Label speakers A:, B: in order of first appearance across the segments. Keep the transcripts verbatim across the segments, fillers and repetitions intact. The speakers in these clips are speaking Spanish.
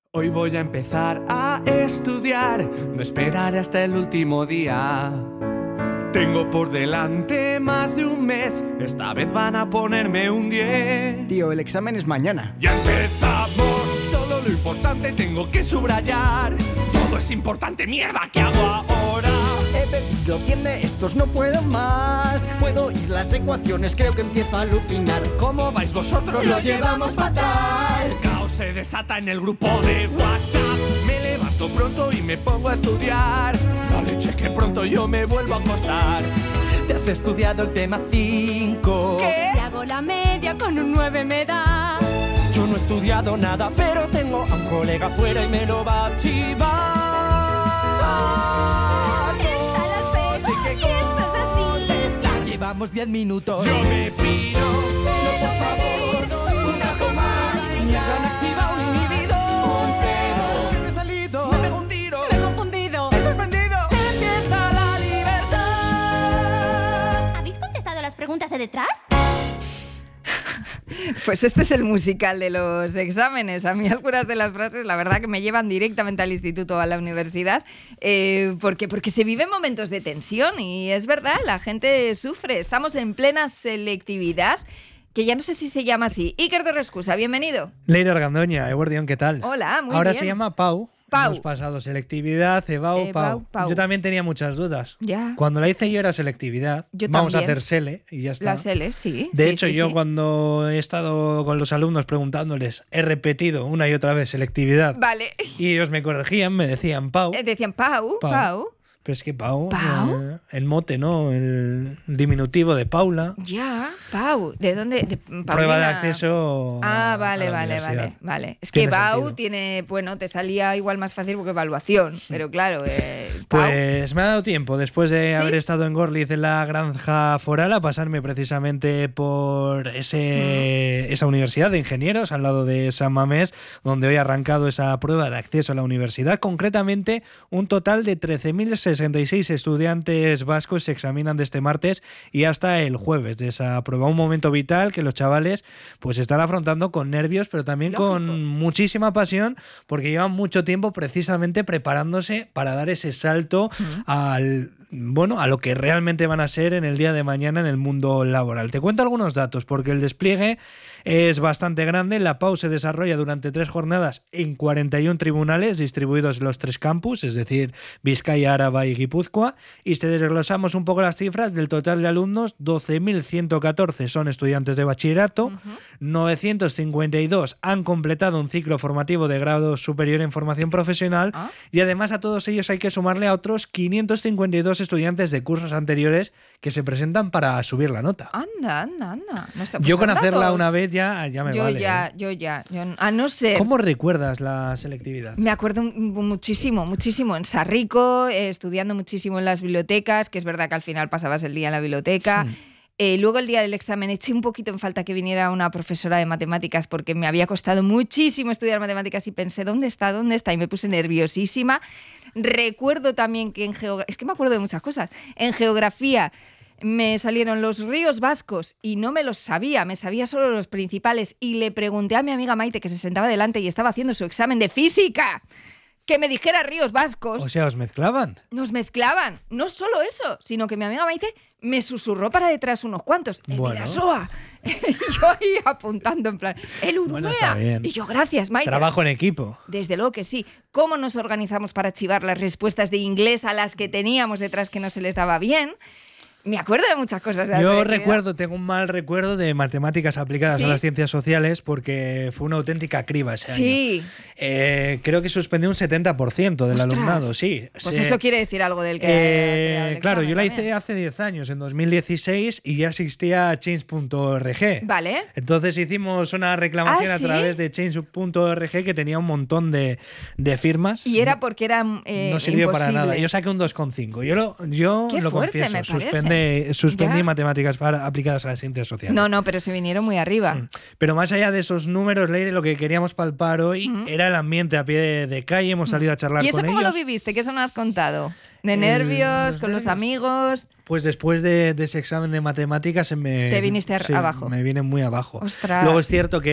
A: Hoy voy a empezar a estudiar, no esperaré hasta el último día. Tengo por delante más de un mes, esta vez van a ponerme un diez.
B: Tío, el examen es mañana.
A: ¡Ya empezamos! Solo lo importante tengo que subrayar. Todo es importante, mierda, ¿qué hago ahora?
B: He bebido cien de estos, no puedo más. Puedo oír las ecuaciones, creo que empiezo a alucinar.
A: ¿Cómo vais vosotros?
B: Lo llevamos fatal.
A: El caos se desata en el grupo de WhatsApp. Me levanto pronto y me pongo a estudiar. La leche que pronto yo me vuelvo a acostar.
C: ¿Te has estudiado el tema cinco?
A: ¿Qué?
D: Si hago la media con un nueve me da.
C: Yo no he estudiado nada, pero tengo a un colega afuera y me lo va a chivar.
D: Esta la sé, y esto es así.
C: Ya llevamos diez minutos.
A: Yo me piro.
C: No, por favor, un asco más. Mierda, han activado un inhibidor.
D: Un cero.
C: ¿Qué te he salido? Me pego un tiro.
D: Me he confundido.
C: ¡He suspendido! ¡Empieza la libertad!
D: ¿Habéis contestado las preguntas de detrás?
E: Pues este es el musical de los exámenes. A mí algunas de las frases, la verdad, que me llevan directamente al instituto o a la universidad, eh, porque, porque se viven momentos de tensión y es verdad, la gente sufre. Estamos en plena selectividad, que ya no sé si se llama así. Iker de Rescusa, bienvenido.
F: Leire Argandoña, Eguardión, ¿qué tal?
E: Hola, muy
F: Ahora
E: bien.
F: se llama Pau.
E: Pau.
F: Hemos pasado selectividad, EBAU,
E: Eh,
F: Pau.
E: Pau, Pau.
F: Yo también tenía muchas dudas.
E: Ya.
F: Cuando la hice yo era selectividad.
E: Yo
F: Vamos
E: también.
F: a hacer SELE y ya está.
E: Las L, sí.
F: De
E: sí,
F: hecho,
E: sí,
F: yo
E: sí.
F: cuando he estado con los alumnos preguntándoles, he repetido una y otra vez selectividad.
E: Vale.
F: Y ellos me corregían, me decían Pau.
E: Eh, Decían Pau, Pau.
F: Pau. Pero es que Pau,
E: ¿Pau?
F: eh, el mote, ¿no? El diminutivo de Paula.
E: Ya, Pau. ¿De dónde? De
F: Prueba de
E: Paulina.
F: acceso.
E: Ah,
F: a
E: vale,
F: la
E: vale,
F: universidad.
E: vale, vale. Es que
F: Tiene
E: Bau
F: sentido.
E: tiene, bueno, te salía igual más fácil porque evaluación, pero claro, eh, Pau.
F: Pues me ha dado tiempo, después de
E: ¿Sí?
F: haber estado en Gorliz en la granja foral, a pasarme precisamente por ese, esa universidad de ingenieros al lado de San Mamés, donde hoy ha arrancado esa prueba de acceso a la universidad. Concretamente, un total de trece mil sesenta y seis estudiantes vascos se examinan de este martes y hasta el jueves de esa prueba. Un momento vital que los chavales pues están afrontando con nervios, pero también
E: Lógico.
F: con muchísima pasión, porque llevan mucho tiempo precisamente preparándose para dar ese salto uh-huh. al bueno, a lo que realmente van a ser en el día de mañana en el mundo laboral. Te cuento algunos datos, porque el despliegue es bastante grande. La Pau se desarrolla durante tres jornadas en cuarenta y uno tribunales distribuidos en los tres campus, es decir, Vizcaya, Áraba y Guipúzcoa. Y si desglosamos un poco las cifras, del total de alumnos, doce mil ciento catorce son estudiantes de bachillerato, uh-huh. novecientos cincuenta y dos han completado un ciclo formativo de grado superior en formación profesional, ¿ah? Y además a todos ellos hay que sumarle a otros quinientos cincuenta y dos estudiantes de cursos anteriores que se presentan para subir la nota.
E: Anda, anda, anda. No está, pues
F: yo con hacerla
E: datos.
F: una vez ya, ya me
E: yo
F: vale.
E: Ya,
F: ¿eh?
E: Yo ya, yo ya. A no ser...
F: ¿Cómo recuerdas la selectividad?
E: Me acuerdo muchísimo, muchísimo en Sarrico, eh, estudiando muchísimo en las bibliotecas, que es verdad que al final pasabas el día en la biblioteca. Hmm. Eh, luego el día del examen eché un poquito en falta que viniera una profesora de matemáticas porque me había costado muchísimo estudiar matemáticas y pensé, ¿dónde está? ¿Dónde está? Y me puse nerviosísima. Recuerdo también que en geografía, es que me acuerdo de muchas cosas, en geografía me salieron los ríos vascos y no me los sabía, me sabía solo los principales y le pregunté a mi amiga Maite, que se sentaba delante y estaba haciendo su examen de física, que me dijera ríos vascos.
F: O sea, ¿os mezclaban?
E: Nos mezclaban. No solo eso, sino que mi amiga Maite me susurró para detrás unos cuantos. El
F: bueno.
E: Vidasoa. Yo ahí apuntando en plan, el Urumea.
F: Bueno, está bien.
E: Y yo, gracias, Maite.
F: Trabajo en equipo.
E: Desde luego que sí. ¿Cómo nos organizamos para archivar las respuestas de inglés a las que teníamos detrás que no se les daba bien? Me acuerdo de muchas cosas. De
F: Yo recuerdo, tengo un mal recuerdo de matemáticas aplicadas
E: ¿Sí?
F: a las ciencias sociales porque fue una auténtica criba ese
E: sí.
F: año. Eh, creo que suspendí un setenta por ciento del
E: Ostras.
F: alumnado, sí.
E: Pues
F: sí.
E: eso quiere decir algo del que
F: eh,
E: ha
F: Claro, yo la
E: también.
F: hice hace diez años, en dos mil dieciséis, y ya existía change punto org.
E: Vale.
F: Entonces hicimos una reclamación
E: ¿Ah,
F: a
E: sí?
F: través de change punto org que tenía un montón de, de firmas.
E: Y era porque era eh,
F: No sirvió
E: imposible.
F: para nada. Yo saqué un dos coma cinco. Yo lo, yo
E: Qué
F: lo
E: fuerte,
F: confieso.
E: me parece.
F: Suspende, suspendí
E: Ya.
F: matemáticas para, aplicadas a las ciencias sociales.
E: No, no, pero se vinieron muy arriba.
F: Mm. Pero más allá de esos números, Leire, lo que queríamos palpar hoy
E: Mm.
F: era el ambiente a pie de, de calle. Hemos salido a charlar
E: ¿Y eso
F: con
E: cómo
F: ellos.
E: lo viviste? ¿Qué eso no has contado? ¿De
F: El-
E: nervios?
F: los
E: ¿Con los
F: nervios.
E: amigos?
F: Pues después de, de ese examen de matemáticas se me...
E: Te viniste ar-
F: sí,
E: abajo.
F: Me vine muy abajo.
E: Ostras.
F: Luego es cierto que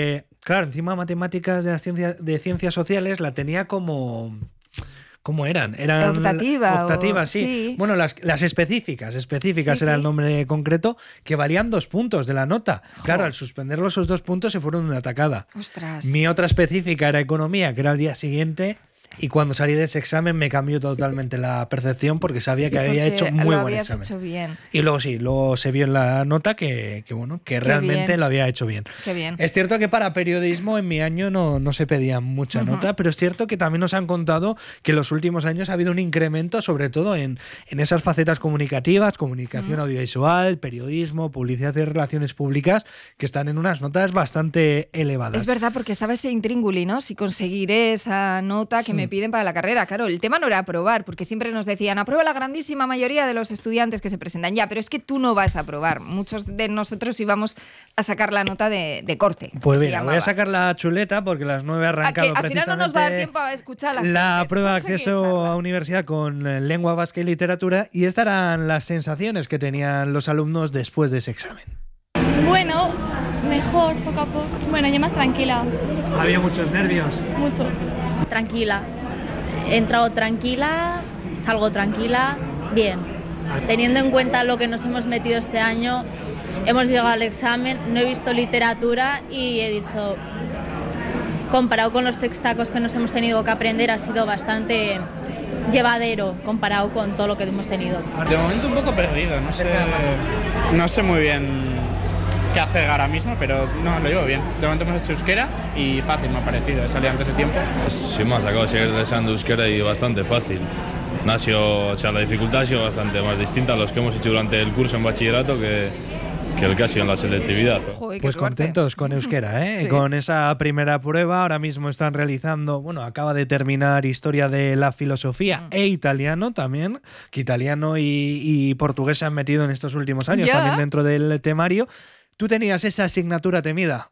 F: Claro, encima matemáticas de, las ciencias, de ciencias sociales la tenía como... ¿Cómo eran? Eran
E: optativa.
F: Optativas,
E: o,
F: sí.
E: sí.
F: Bueno, las, las específicas, específicas
E: Sí,
F: era
E: sí.
F: el nombre concreto, que valían dos puntos de la nota.
E: Jo.
F: Claro, al suspenderlos esos dos puntos se fueron una atacada.
E: Ostras.
F: Mi otra específica era economía, que era el día siguiente, y cuando salí de ese examen me cambió totalmente la percepción porque sabía que había
E: Porque
F: hecho muy
E: lo
F: buen
E: habías
F: examen.
E: hecho bien.
F: Y luego sí, luego se vio en la nota que, que bueno, que
E: Qué
F: realmente
E: bien.
F: lo había hecho bien.
E: Qué bien.
F: Es cierto que para periodismo en mi año no, no se pedía mucha
E: Ujú.
F: nota, pero es cierto que también nos han contado que en los últimos años ha habido un incremento, sobre todo en, en esas facetas comunicativas, comunicación audiovisual, periodismo, publicidad y relaciones públicas, que están en unas notas bastante elevadas.
E: Es verdad, porque estaba ese intríngulis, ¿no? Si conseguiré esa nota que me piden para la carrera. Claro, el tema no era aprobar, porque siempre nos decían, aprueba la grandísima mayoría de los estudiantes que se presentan. Ya, pero es que tú no vas a aprobar. Muchos de nosotros íbamos a sacar la nota de, de corte.
F: Pues
E: que se
F: mira, voy
E: llamaba.
F: a sacar la chuleta porque las nueve ha
E: A que
F: arrancado
E: al final no nos va a dar
F: precisamente
E: tiempo a escuchar la,
F: la
E: gente.
F: prueba de
E: Conseguí
F: acceso
E: echarla.
F: a universidad con eh, lengua vasca y literatura, y estas eran las sensaciones que tenían los alumnos después de ese examen.
G: Bueno, mejor, poco a poco. Bueno, yo más tranquila,
F: Había muchos nervios.
G: mucho.
H: Tranquila. He entrado tranquila, salgo tranquila, bien. Teniendo en cuenta lo que nos hemos metido este año, hemos llegado al examen, no he visto literatura y he dicho, comparado con los textacos que nos hemos tenido que aprender, ha sido bastante llevadero comparado con todo lo que hemos tenido.
I: De momento un poco perdido, no sé, no sé muy bien qué hacer ahora mismo, pero no, lo llevo bien. De momento hemos hecho euskera y fácil me ha parecido, he salido antes de tiempo.
J: Sí, me ha sacado seguir deseando euskera y bastante fácil. No ha sido, o sea, la dificultad ha sido bastante más distinta a los que hemos hecho durante el curso en bachillerato que, que el que ha sido en la selectividad.
E: Joder, qué
F: Pues
E: suerte.
F: contentos con euskera, ¿eh?
E: Sí.
F: Con esa primera prueba. Ahora mismo están realizando, bueno, acaba de terminar historia de la filosofía
E: Mm.
F: e italiano también, que italiano y, y portugués se han metido en estos últimos años
E: Ya.
F: también dentro del temario. ¿Tú tenías esa asignatura temida?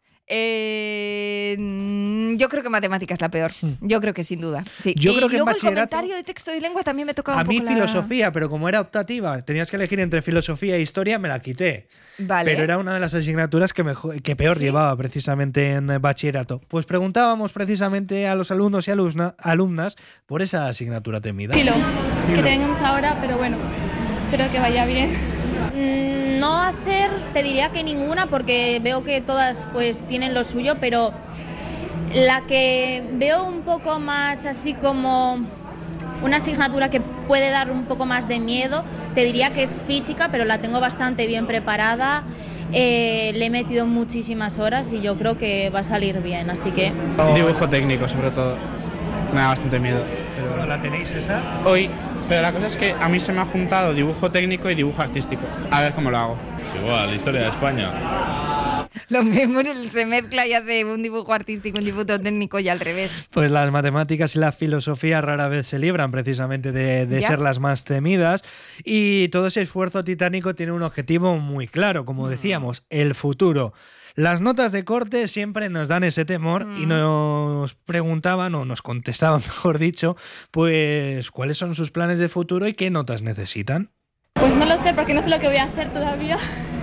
E: Eh, mm, yo creo que matemática es la peor. Yo creo que sin duda. Sí.
F: Yo
E: y
F: creo que en
E: luego el
F: bachillerato-
E: comentario de texto y lengua también me tocaba
F: A
E: un
F: mí
E: poco la-
F: filosofía, pero como era optativa, tenías que elegir entre filosofía e historia, me la quité.
E: Vale.
F: Pero era una de las asignaturas que, mejor, que peor
E: ¿Sí?
F: llevaba precisamente en eh, bachillerato. Pues preguntábamos precisamente a los alumnos y alumna- alumnas por esa asignatura temida.
G: Filo, que
F: Filo.
G: tenemos ahora, pero bueno, espero que vaya bien.
H: Mm, No hacer, te diría que ninguna, porque veo que todas pues tienen lo suyo, pero la que veo un poco más así como una asignatura que puede dar un poco más de miedo, te diría que es física, pero la tengo bastante bien preparada, eh, le he metido muchísimas horas y yo creo que va a salir bien, así que...
I: Dibujo técnico sobre todo, me da bastante miedo. Pero
F: ¿La tenéis esa?
I: hoy, pero la cosa es que a mí se me ha juntado dibujo técnico y dibujo artístico. A ver cómo lo hago.
J: Es igual, historia de España.
E: Lo mismo se mezcla y hace un dibujo artístico, un dibujo técnico y al revés.
F: Pues las matemáticas y la filosofía rara vez se libran precisamente de, de
E: ¿Ya?
F: ser las más temidas, y todo ese esfuerzo titánico tiene un objetivo muy claro, como decíamos, el futuro. Las notas de corte siempre nos dan ese temor y nos preguntaban, o nos contestaban, mejor dicho, pues cuáles son sus planes de futuro y qué notas necesitan.
G: Pues no lo sé, porque no sé lo que voy a hacer todavía.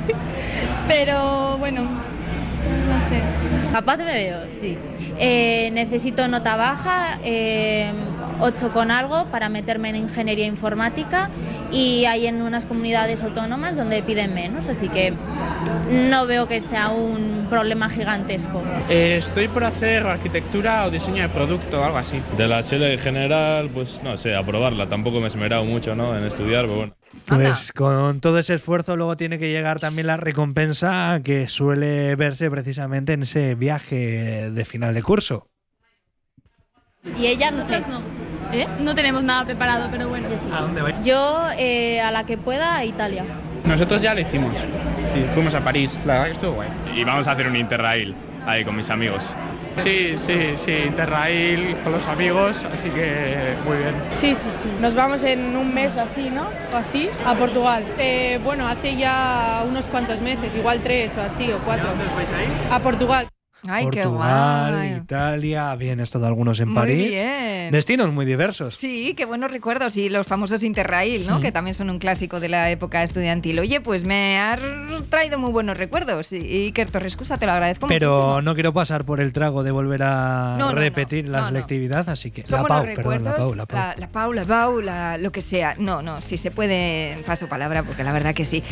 G: Pero bueno, no sé.
H: Capaz me veo, sí. Eh, necesito nota baja, eh, ocho con algo para meterme en ingeniería informática, y hay en unas comunidades autónomas donde piden menos, así que no veo que sea un problema gigantesco.
I: Eh, estoy por hacer arquitectura o diseño de producto o algo así.
J: De la chela en general, pues no sé, aprobarla. Tampoco me he esmerado mucho, ¿no?, en estudiar, pero bueno.
F: Pues con todo ese esfuerzo luego tiene que llegar también la recompensa que suele verse precisamente en ese viaje de final de curso.
H: Y ella, no sé.
G: Nosotros no. ¿Eh? No tenemos nada preparado, pero bueno.
F: ¿A dónde vais?
H: Yo, eh, a la que pueda, a Italia.
I: Nosotros ya lo hicimos. Sí, fuimos a París, la verdad que estuvo guay.
J: Y vamos a hacer un interrail ahí con mis amigos.
K: Sí, sí, sí, Interrail con los amigos, así que muy bien.
L: Sí, sí, sí. Nos vamos en un mes o así, ¿no? O así, a Portugal. Eh, bueno, hace ya unos cuantos meses, igual tres o así, o cuatro.
F: ¿A dónde os vais a ir?
L: A Portugal.
E: Ay, qué
F: Portugal,
E: guay.
F: Italia, bien, he estado algunos en
E: Muy
F: París.
E: bien.
F: Destinos muy diversos.
E: Sí, qué buenos recuerdos. Y los famosos Interrail, ¿no?
F: Mm.
E: Que también son un clásico de la época estudiantil. Oye, pues me has traído muy buenos recuerdos. Y Iker Torrescusa, te lo agradezco
F: Pero
E: muchísimo.
F: no quiero pasar por el trago de volver a
E: No, no,
F: repetir
E: no,
F: la
E: no, no.
F: selectividad, así que
E: Son
F: la
E: buenos
F: Pau, perdón, la
E: recuerdos,
F: Pau, la Pau.
E: La, la Pau, la Pau, la- lo que sea. No, no, si se puede, paso palabra, porque la verdad que sí.